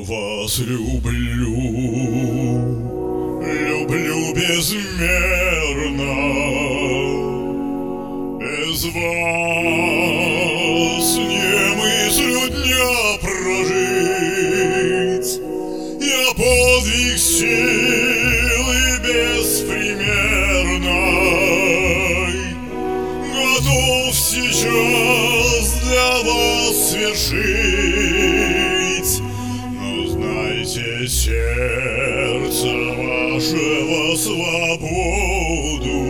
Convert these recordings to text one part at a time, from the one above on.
вас люблю, люблю безмерно. Без вас не мыслю дня прожить. Я подвиг силы беспримерной готов сейчас для вас свершить. Но знайте, сердце вашего свободу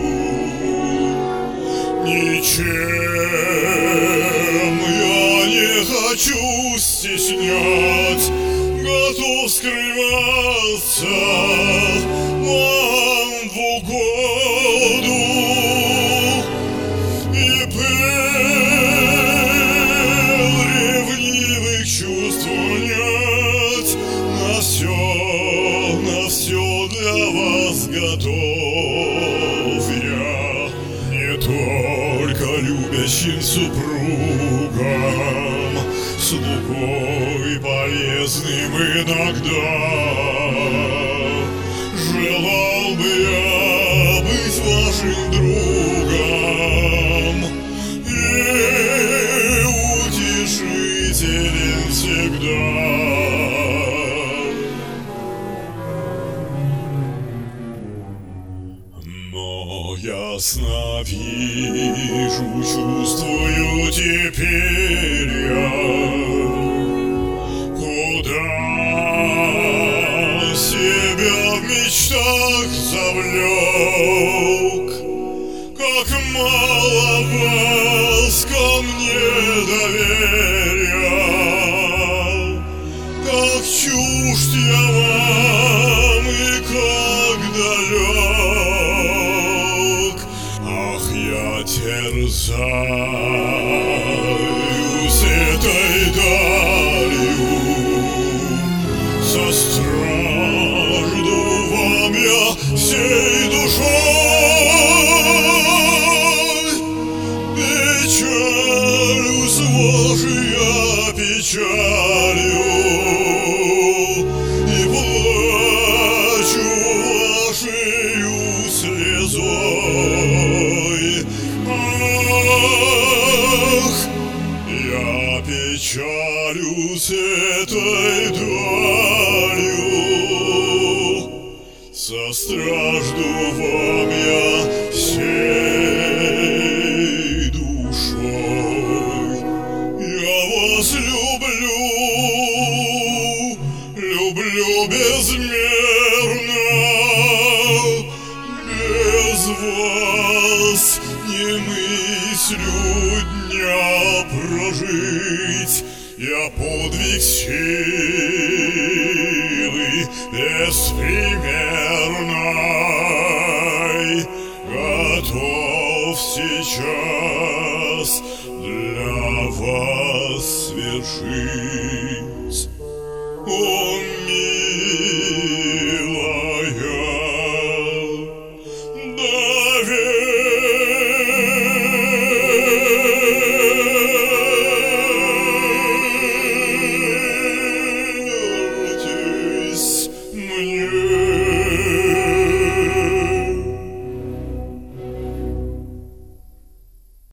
ничем я не хочу стеснять. Готов скрываться вам в угоду и пыл ревнивых чувств унять. На все для вас готов я, не только любящим супругам, слугой полезным иногда. Желал бы я быть вашим другом и утешителем всегда. Но ясно вижу, чувствую теперь я, куда себя в мечтах завлек. Как мало вас ко мне доверия, как чужд я вам и как далек. Ах, я терзаюсь этой далью, состражду вам я всей душой. Печалюсь вашей я печалью и плачу вашею слезой. Ах, я печалюсь этой далью, состражду вам я всей